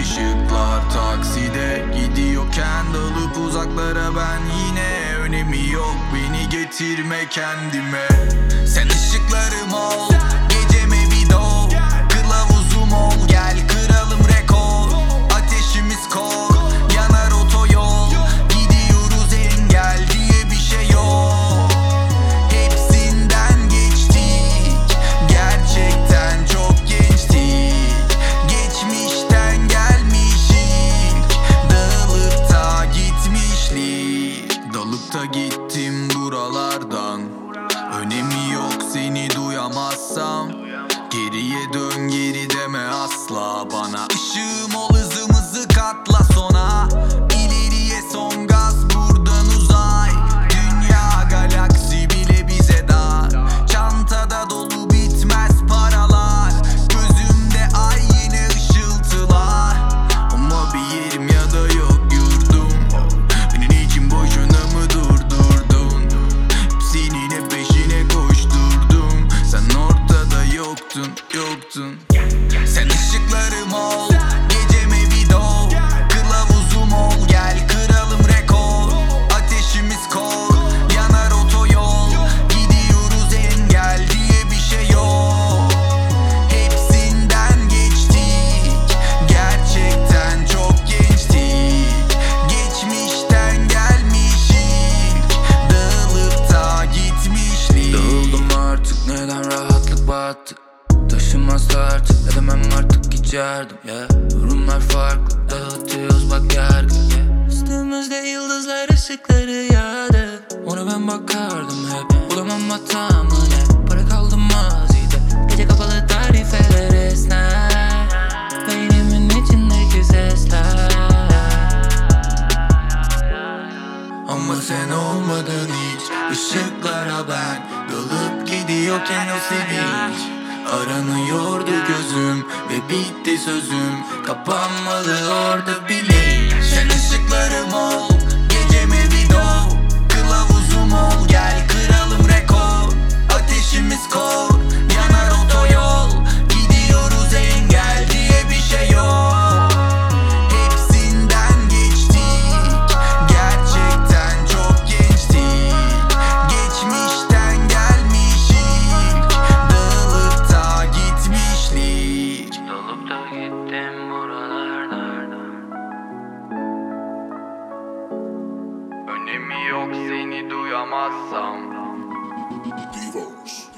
ışıklar takside gidiyorken dalıp uzaklara ben yine. Önemi yok beni getirme kendime. Sen ışıklarım ol, geceme bir doğ, kılavuzum ol gel kıralım rekor. Ateşimiz kor, yanar otoyol, gidiyoruz engel diye bir şey yok. Hepsinden geçtik, gerçekten çok gençtik. Geçmişten gelmişik, dalıp da gitmişlik. Dalıp da gittim buralardan, önemi yok seni duyamazsam. Geriye dön geri deme asla bana. Işığım ol hızımızı katla sona. İleriye son gaz buradan uzay. Dünya galaksi bile bize dar. Çantada dolu bitmez paralar. Gözümde ay yine ışıltılar. Ama bir yerim ya da yok yurdum. Beni için boşuna mı durdurdun? Senin hep peşine koşturdum. Sen ortada yoktun, yoktun. Sen ışıklarım ol, geceme bir doğ, kılavuzum ol gel kıralım rekor. Ateşimiz kor, yanar otoyol, gidiyoruz engel diye bir şey yok. Hepsinden geçtik, gerçekten çok gençtik. Geçmişten gelmişik, dağılıp da gitmişlik. Dağıldım artık neden rahatlık battı. Taşımaz artık edemem artık hiç yardım yeah. Durumlar farklı dağıtıyoruz bak yargı yeah. Üstümüzde yıldızlar ışıkları yağdı. Ona ben bakardım hep, bulamam hatamı ne. Para kaldı mazide, gece kapalı tarifeler esner. Beynimin içindeki sesler. Ama sen olmadın hiç. Işıklara ben dalıp gidiyorken o sevinç. Aranıyordu gözüm ve bitti sözüm. Kapanmalı orada bile. Sen ışıklarım ol, geceme bir doğ, kılavuzum ol gel kıralım rekor. Ateşimiz kor, yanar otoyol, gidiyoruz engel diye bir şey yok. Hepsinden geçtik, gerçekten çok gençtik. Geçmişten gelmişik, dağılıp da gitmişlik. Dalıp da gittim buralardan. Önemi yok seni duyamazsam. Divos.